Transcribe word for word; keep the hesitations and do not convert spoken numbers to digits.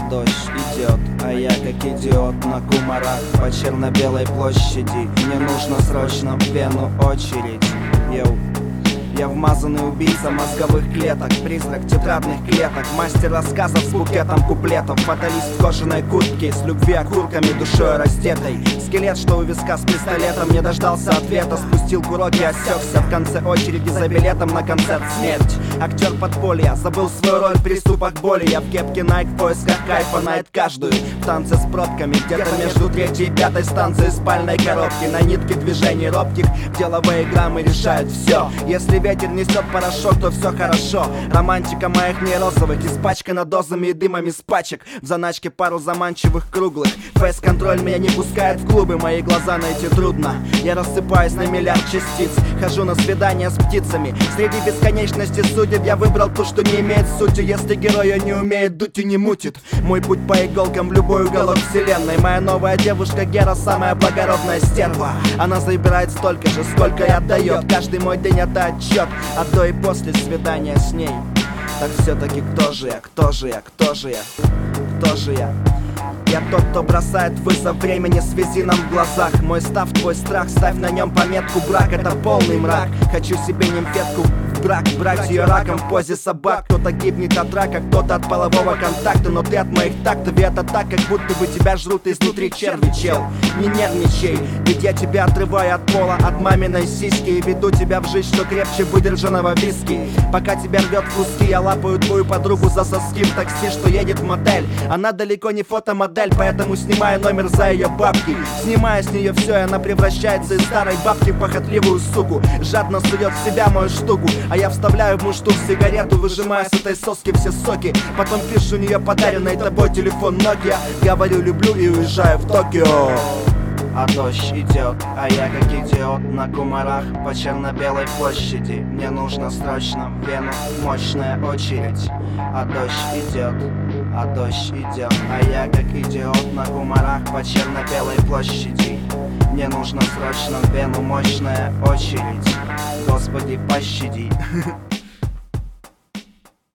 дождь идет, а я как идиот на кумарах по черно-белой площади. Мне нужно срочно в вену очередь. Йоу. Я вмазанный убийца мозговых клеток, призрак тетрадных клеток, мастер рассказов с букетом куплетов, фаталист в кожаной куртке, с любви окурками, душой раздетой. Скелет, что у виска с пистолетом, не дождался ответа, спустил курок и осекся в конце очереди за билетом на концерт «Смерть». Актер подполья, забыл свою роль приступок боли. Я в кепке Nike в поисках кайфа, найт каждую в танце с пробками, где-то между третьей и пятой станцией спальной коробки. На нитке движений робких деловые граммы решают все. Если ветер несет порошок, то все хорошо. Романтика моих дней розовых испачкана дозами и дымами с пачек. В заначке пару заманчивых круглых. Фейс-контроль меня не пускает в клубы, мои глаза найти трудно. Я рассыпаюсь на миллиард частиц, хожу на свидания с птицами. Среди бесконечности судеб я выбрал ту, что не имеет сути. Если герой ее не умеет дуть и не мутит. Мой путь по иголкам в любой уголок вселенной. Моя новая девушка Гера, самая благородная стерва. Она забирает столько же, сколько и отдает. Каждый мой день это отчет, а до и после свидания с ней. Так все-таки кто же я, кто же я, кто же я, кто же я? Я тот, кто бросает вызов времени, связи нам в глазах. Мой став, твой страх, ставь на нем пометку. Брак — это полный мрак. Хочу себе нимфетку в брак, брать ее раком в позе собак. Кто-то гибнет от рака, кто-то от полового контакта, но ты от моих тактов, и это так, как будто бы тебя жрут изнутри черви, чел. Не нервничай, ведь я тебя отрываю от пола, от маминой сиськи, и веду тебя в жизнь, что крепче выдержанного виски. Пока тебя рвет в куски, я лапаю твою подругу за соски в такси, что едет в мотель. Она далеко не фотомодель, поэтому снимаю номер за ее бабки. Снимая с нее все, и она превращается из старой бабки в похотливую суку. Жадно сует в себя мою штуку, а я вставляю в муштук сигарету, выжимая с этой соски все соки. Потом пишу у нее подаренный тобой телефон Nokia. Говорю люблю и уезжаю в Токио. А дождь идет, а я как идиот на кумарах по черно-белой площади. Мне нужно срочно в вену мощная очередь. А дождь идет, а дождь идет, а я как идиот на кумарах по черно-белой площади. Мне нужно срочно в вену мощная очередь. Господи, пощади.